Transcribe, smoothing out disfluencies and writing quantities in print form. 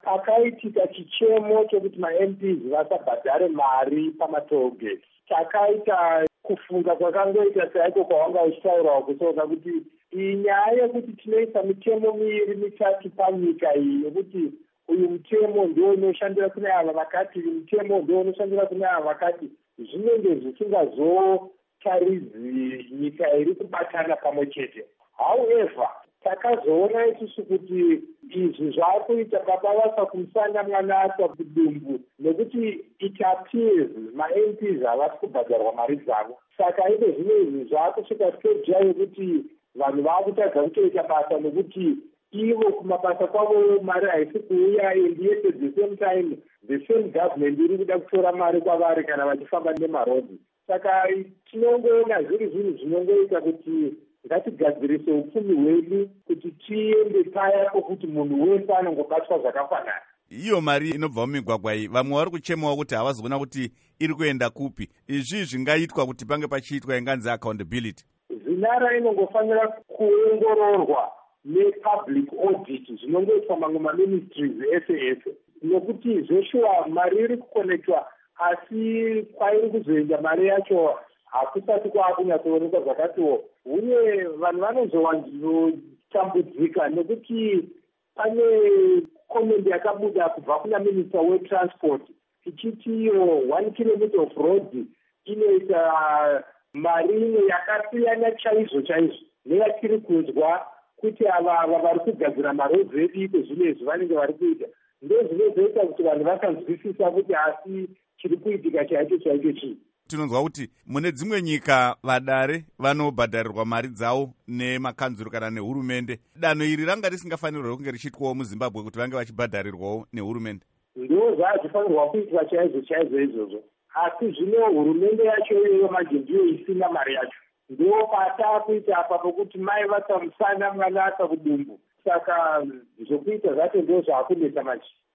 pakaitika chichemo chokuti maMPs vasabhadhare mari pamatollgate. Takaita kufunga kwakangoita saiko kwawanga uchitaurawo kusona kuti iyi nyaya yekuti tinoisa mitemo miviri mitatu panyika iyi yekuti uyu mutemo ndio unoshandira kune ava vakati, uyu mutemo ndio unoshandira kune ava vakati, zvinenge zvisingazotaridzi nyika iri kubatana pamwe chete. However, takazoona isusu kuti izvi zvaakuita baba vasa kumusana mwana asa kudumbu, nekuti it appears maMPs havasi kubhadharwa mari dzavo. Saka iko zvino izvi zvaakusvika stage yekuti vanhu vaakutadza kutoita basa nekuti ivo kumabasa kwavo mari haisi kuuya, and yet at the same time the same government iri kuda kutora mari kwavari kana vachifamba nemarodhi. Saka tinongoona zviri zvinhu zvinongoita kuti ngatigadzirise upfumi hwedu kuti tiende paya pokuti munhu wese anongobatwa zvakafanana. Iyo mari inobva mumigwagwa iyi, vamwe vari kuchemawo kuti havasi kuona kuti iri kuenda kupi. Izvi zvingaitwa kuti pange pachiitwa inganzi accountability. Zinara inongofanira kuongororwa nepublic audit zvinongoitwa mamwe maministries ese ese, nokuti zveshuwa mari iri kukonektwa asi kwairi kuzoenda mari yacho hakusati kwaakunyatsoonekwa zvakatiwo, uye vanhu vanozotambudzika nekuti pane komendi yakabuda kubva kuna minister wetransport ichiti iyo 1 kilometer of road inoita mari imwe yakasiyana chaizvo neyatiri kunzwa kuti ava vari kugadzira marodzi edu iko zvinezvi vanenge vari kuita. Ndozvinozoita kuti vanhu vasanzwisisa kuti asi chiri kuitika chaicho chii. Tinonzwa kuti mune dzimwe nyika vadare vanobhadharirwa mari dzavo nemakanzuru kana nehurumende. Danho iri ranga risingafanirwe kunge richiitwawo muZimbabwe kuti vange vachibhadharirwawo nehurumende? Ndo zvazvifanirwa kuitwa chaizvo izvozvo, asi zvino hurumende yacho iyoyo manje ndiyo isina mari yacho. Ndo pataakuita apa pokuti mai vasa musana mwana asa kudumbu. Saka zvokuita zvacho ndo zvaakunetsa manje.